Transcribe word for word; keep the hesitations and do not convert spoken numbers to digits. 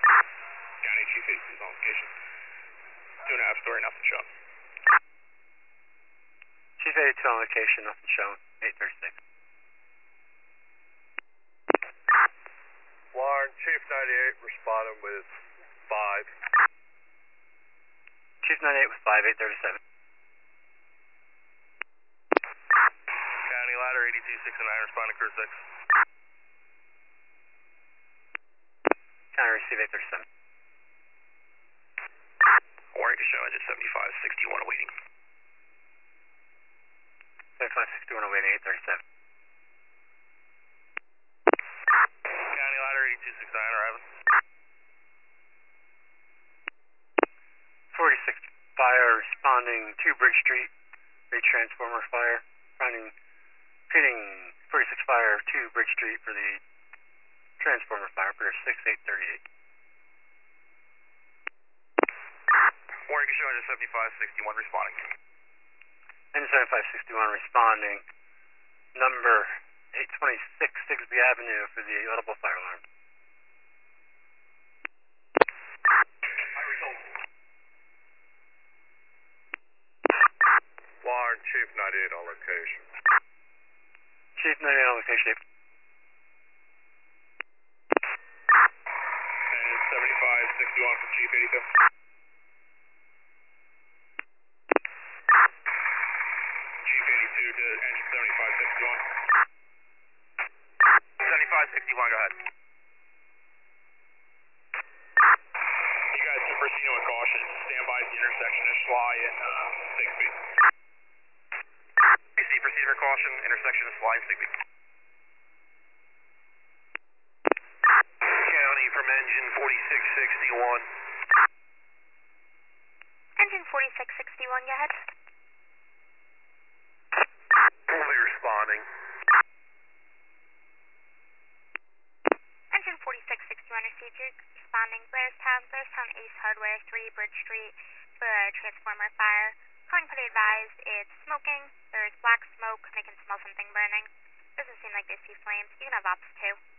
County Chief eighty-two is on location. Two and a half story, nothing shown. Chief eighty-two on location, nothing shown. eight thirty-six. Warren, Chief ninety-eight responding with five. Chief ninety-eight with five, eight thirty-seven. County ladder eighty-two, six and nine, responding crew six. County receive eight thirty-seven. Warning to show engine seventy-five sixty-one awaiting. seventy-five sixty-one awaiting, eight thirty-seven. County ladder eighty-two, six nine, arriving. forty-six fire responding to Bridge Street. Bridge transformer fire. Finding, feeding forty-six fire to Bridge Street for the transformer fire. Clear six eight thirty-eight. Warning to show engine seventy-five sixty-one responding. Engine seventy-five sixty-one responding. Number eight twenty-six Sigsbee Avenue for the audible fire alarm. Warren, Chief ninety-eight on location. Chief ninety-eight on location. Engine seventy-five sixty-one from Chief eighty-two. Chief eighty-two to engine seventy-five sixty-one. seventy-five sixty-one, go ahead. You guys can proceed with caution. Stand by at the intersection of Schley and uh, Sigsbee. Proceed, proceed for caution, intersection of Schley and Sigsbee. County from engine forty-six sixty-one. Engine forty-six sixty-one, go ahead. Fully responding. Engine forty-six sixty-one received you responding. Blairstown, Blairstown Ace Hardware, three Bridge Street for a transformer fire. Calling pretty advised, it's smoking. There's black smoke. They can smell something burning. Doesn't seem like they see flames. You can have ops too.